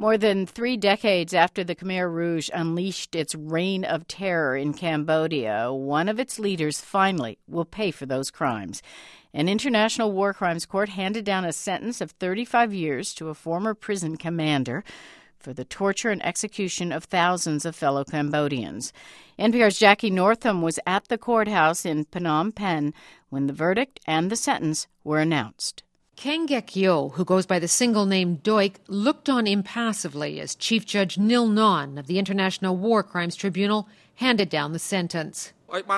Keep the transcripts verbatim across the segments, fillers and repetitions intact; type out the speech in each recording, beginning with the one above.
More than three decades after the Khmer Rouge unleashed its reign of terror in Cambodia, one of its leaders finally will pay for those crimes. An international war crimes court handed down a sentence of thirty-five years to a former prison commander for the torture and execution of thousands of fellow Cambodians. N P R's Jackie Northam was at the courthouse in Phnom Penh when the verdict and the sentence were announced. Kang Gek Yo, who goes by the single name Doik, looked on impassively as Chief Judge Nil Non of the International War Crimes Tribunal handed down the sentence.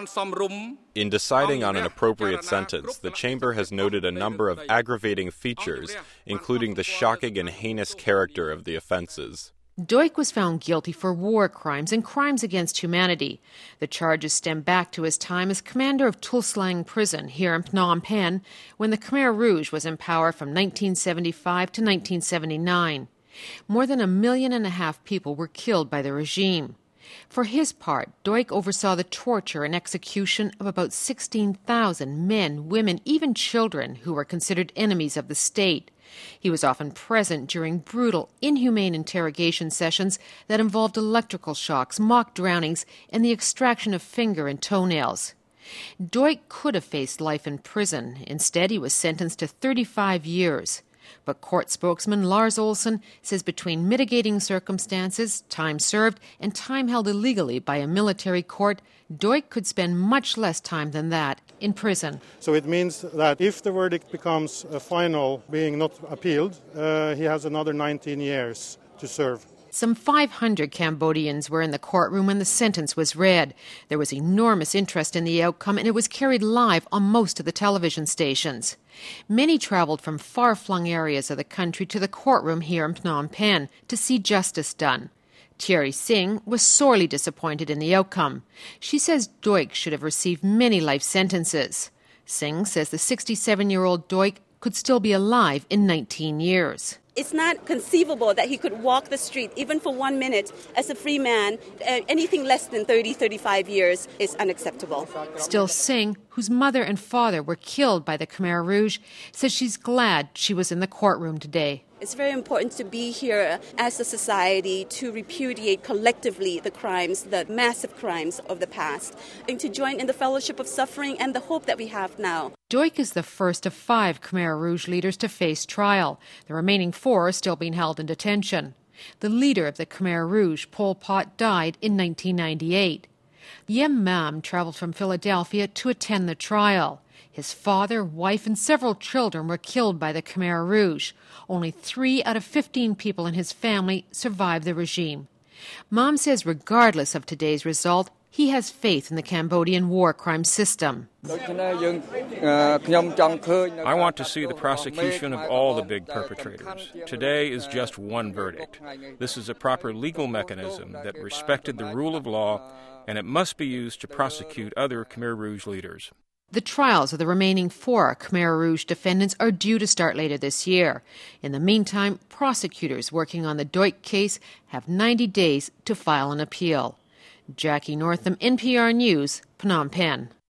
In deciding on an appropriate sentence, the chamber has noted a number of aggravating features, including the shocking and heinous character of the offenses. Doik was found guilty for war crimes and crimes against humanity. The charges stem back to his time as commander of Tulslang Prison here in Phnom Penh when the Khmer Rouge was in power from nineteen seventy-five to nineteen seventy-nine. More than a million and a half people were killed by the regime. For his part, Doik oversaw the torture and execution of about sixteen thousand men, women, even children who were considered enemies of the state. He was often present during brutal, inhumane interrogation sessions that involved electrical shocks, mock drownings, and the extraction of finger and toenails. Doik could have faced life in prison. Instead, he was sentenced to thirty-five years. But court spokesman Lars Olsen says between mitigating circumstances, time served, and time held illegally by a military court, Doik could spend much less time than that in prison. So it means that if the verdict becomes a final, being not appealed, uh, he has another nineteen years to serve. Some five hundred Cambodians were in the courtroom when the sentence was read. There was enormous interest in the outcome, and it was carried live on most of the television stations. Many traveled from far-flung areas of the country to the courtroom here in Phnom Penh to see justice done. Thierry Singh was sorely disappointed in the outcome. She says Doik should have received many life sentences. Singh says the sixty-seven-year-old Doik could still be alive in nineteen years. It's not conceivable that he could walk the street, even for one minute, as a free man. Uh, anything less than thirty, thirty-five years is unacceptable. Still, Singh, whose mother and father were killed by the Khmer Rouge, says she's glad she was in the courtroom today. It's very important to be here as a society to repudiate collectively the crimes, the massive crimes of the past, and to join in the fellowship of suffering and the hope that we have now. Doik is the first of five Khmer Rouge leaders to face trial. The remaining four are still being held in detention. The leader of the Khmer Rouge, Pol Pot, died in nineteen ninety-eight. Yem Mam traveled from Philadelphia to attend the trial. His father, wife, and several children were killed by the Khmer Rouge. Only three out of fifteen people in his family survived the regime. Mam says regardless of today's result, he has faith in the Cambodian war crime system. I want to see the prosecution of all the big perpetrators. Today is just one verdict. This is a proper legal mechanism that respected the rule of law, and it must be used to prosecute other Khmer Rouge leaders. The trials of the remaining four Khmer Rouge defendants are due to start later this year. In the meantime, prosecutors working on the Doik case have ninety days to file an appeal. Jackie Northam, N P R News, Phnom Penh.